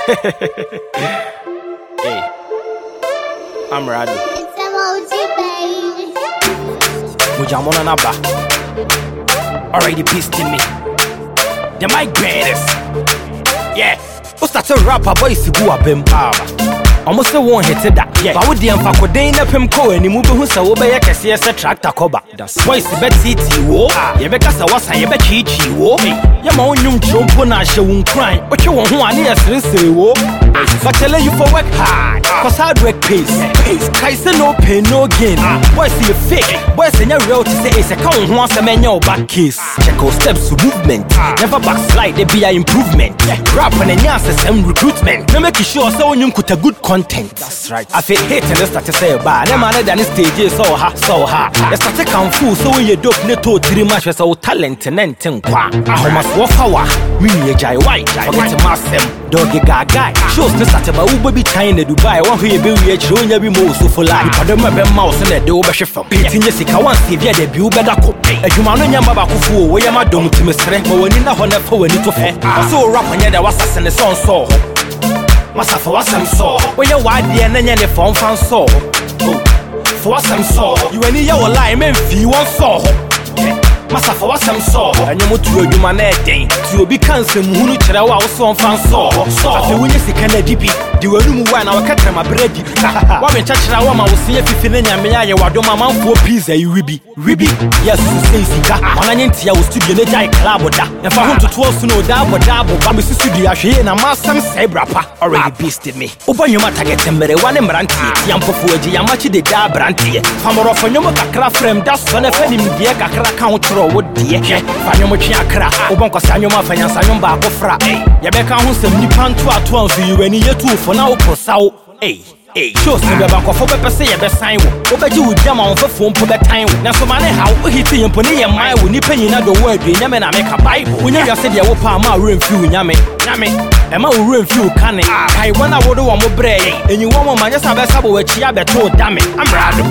Hey, I'm Radu. It's emoji, baby. Mujamona Naba. Already pissed in me. The mic bearers. Yeah. What's that a rapper boy Sibu Abem Aba? Almost a one hit that. Yeah. But with the Ampacodane of him co and he moved who saw by a cassia tractor coba. That's why it's the bed city war. Yebeka was a Yebechi war. Yamonum Chompona show crying. But you want one year say war. But tell you for work hard. Cause hard work pays. Kaisa no pain, no gain. Boys see you fake. Boys in your real to say it's a count once a man your back case. Check out steps to movement. Never backslide, they be an improvement. Rap and answers and recruitment. No make sure so you could a good content. That's right. I feel hate and start to say about them man than the stage so hard. They start to come full so when you dope neto 3 matches so talent and then qua. I must walk power. Me a jai white. Forget to mass them. Doggy guy. Shows the start about who be China Dubai. One who you be rich, showing you be more so for life. I don't remember mouse and the door bashing from beating Jessica once if you debut better cook. A human on your babaku where am I doing to Miss Red? But when you know honor for when you took it. I saw a rap when there was a song so. Massa for what some saw. When you're white, the and then the phone fan saw. For what some saw. You any your lie, men fee one saw. Massa for what some saw. And you move to a human day. To be cancelled, who tell our song fan saw. After when you see Kennedy, the room one our cat my bread. Why when touch our woman will see if you feel in your mea, you are doing my mouth for peace, you ribby. Yes, you say Sika. On an intia was to be in a giant club or that. If I want to 12 to know double, but Mrs. Studio, and a master say rapper already beasted me. Open your matter get him very one and brandy. Yampo for Yamachi de da brandy. Famor of a craft frame, that's when I fed him the crack count or what dear. Fanomochiakra, Obonko Sanoma Finance and Yomba Fra. Yabeka who send me pan to at once you any year two for now. Hey, shows me about for pepper say a best sign. Over you with jam on for phone for that time. Now, so man, how he see and put in my when you pay another word, you never make a Bible. When you said you will palm my room few, Yame, and my room few canning. I want to order one more bread, and you want my just have a sub with Chiabe told, damn it, I'm random.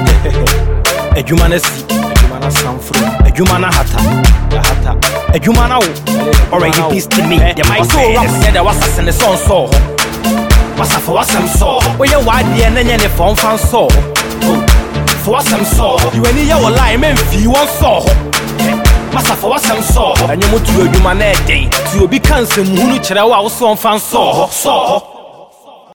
A human seat, a human sound from a human hata, a human already beast to me. The mic so rough said there was a send the song so. Massa for what some saw. Where you white the and then the phone fan saw. For what some saw. You any your lie, men fee one saw. Massa for what some saw. And you move to a human day. To be cancelled, who know our song fan saw.